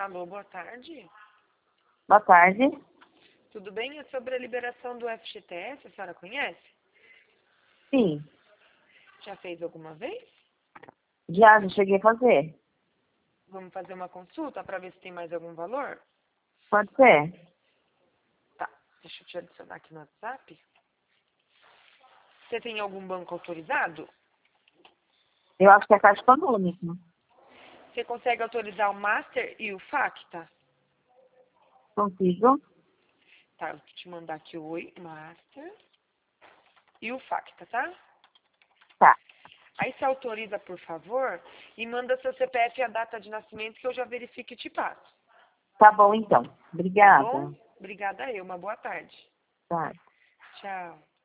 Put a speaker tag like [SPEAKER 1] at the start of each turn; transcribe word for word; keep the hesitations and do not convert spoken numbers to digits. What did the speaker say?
[SPEAKER 1] Alô, boa tarde.
[SPEAKER 2] Boa tarde.
[SPEAKER 1] Tudo bem? É sobre a liberação do F G T S, a senhora conhece?
[SPEAKER 2] Sim,
[SPEAKER 1] Já fez alguma vez?
[SPEAKER 2] já, já cheguei a fazer.
[SPEAKER 1] Vamos fazer uma consulta para ver se tem mais algum valor?
[SPEAKER 2] Pode ser?
[SPEAKER 1] Tá, deixa eu te adicionar aqui no WhatsApp. Você tem algum banco autorizado?
[SPEAKER 2] Eu acho que é Caixa Econômica.
[SPEAKER 1] Você consegue autorizar o Master e o Facta?
[SPEAKER 2] Consigo?
[SPEAKER 1] Tá, eu vou te mandar aqui o Oi, Master e o Facta, tá?
[SPEAKER 2] Tá.
[SPEAKER 1] Aí você autoriza, por favor, e manda seu C P F e a data de nascimento que eu já verifico e te passo.
[SPEAKER 2] Tá bom, então.
[SPEAKER 1] Tá
[SPEAKER 2] Obrigada.
[SPEAKER 1] bom? Obrigada eu. Uma boa tarde.
[SPEAKER 2] Tá.
[SPEAKER 1] Tchau.